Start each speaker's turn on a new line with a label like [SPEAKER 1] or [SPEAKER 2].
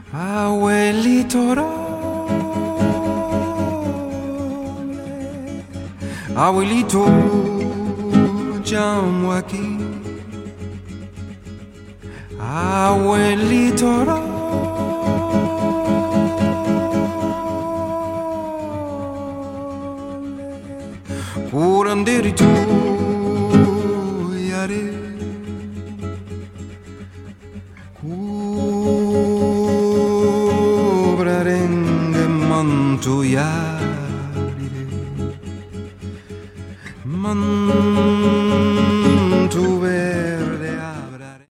[SPEAKER 1] Abuelito Abuelito, llamo aquí. Abuelito, curanderi tu yare, cubrarenge mantu yare.